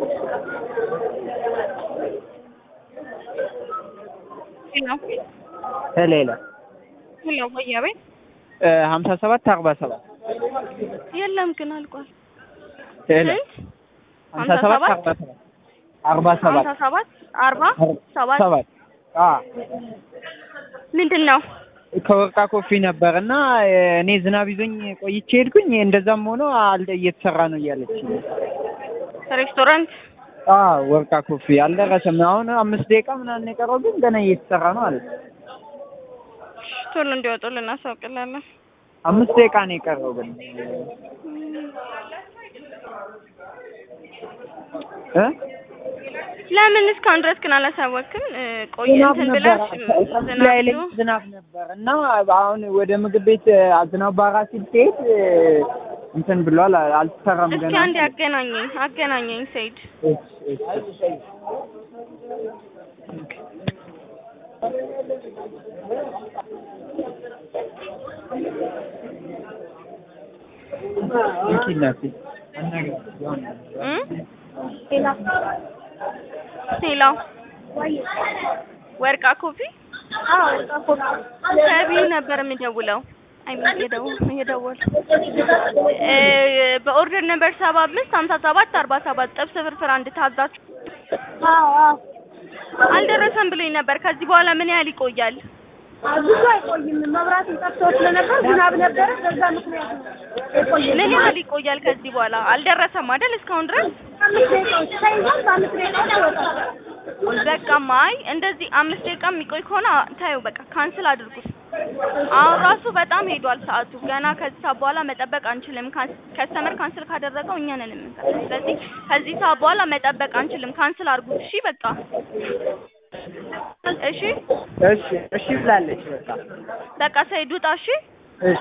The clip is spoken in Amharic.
ሄሎ ሄሎ ወያቤ 57 47 የለም ግን አልቋል። ሄሎ 57 47 47 ምንድነው? ከወርቃ ኮፊ ነበርና እኔ ዝናብ ይዞኝ ቆይቼ ሄድኩኝ። እንደዛም ሆኖ እየተሰራ ነው እያለች ሬስቶራንት ወርቃ ኮፊ አልደረሰም። አሁን 5 ደቂቃ ምናምን የቀረው ግን ገና እየተሰራ ነው አለ። ቶሎ እንዲወጡልን እናሳውቅላለን። 5 ደቂቃ ነው የቀረው ግን ለምን እስካሁን ድረስ ግን አላሳወቅም? ቆይ እንትን ብላሽ ዝናብ ነበር እና አሁን ወደ ምግብ ቤት ዝናብ ባራ ሲል ትሄድ እንትን ብሏል። አልተሰራም ገና። እስኪ አንዴ አገናኘኝ ሰይድ። ሄሎ ወርቃ ኮፊ ወርቃ ኮፊ ሰቢ ነበር የምደውለው። የደወል በኦርደር ነበር 75 57 47 ጥብስ ፍርፍር አንድ ታዛችሁ አልደረሰም ብሎኝ ነበር። ከዚህ በኋላ ምን ያህል ይቆያል? ብዙ አይቆይም። መብራት ጠፍቶ ስለነበር ዝናብ ነበረ፣ በዛ ምክንያት ነው የቆየው። ምን ያህል ይቆያል? ከዚህ በኋላ አልደረሰም አይደል? እስካሁን ድረስ 5 ደቂቃዎች ሳይሆን 5 ደቂቃዎች ይወጣል። በቃ ማይ እንደዚህ 5 ደቂቃ የሚቆይ ከሆነ ታዩ በቃ ካንስል አድርጉት። አሁን ራሱ በጣም ሄዷል ሰዓቱ። ገና ከዚህ ሰዓት በኋላ መጠበቅ አንችልም። ከስተመር ካንስል ካደረገው እኛ ነን የምንከፍለው። ስለዚህ ከዚህ ሰዓት በኋላ መጠበቅ አንችልም። ካንስል አድርጉት። እሺ በቃ እሺ ብላለች። በቃ ሰይድ ውጣ። እሺ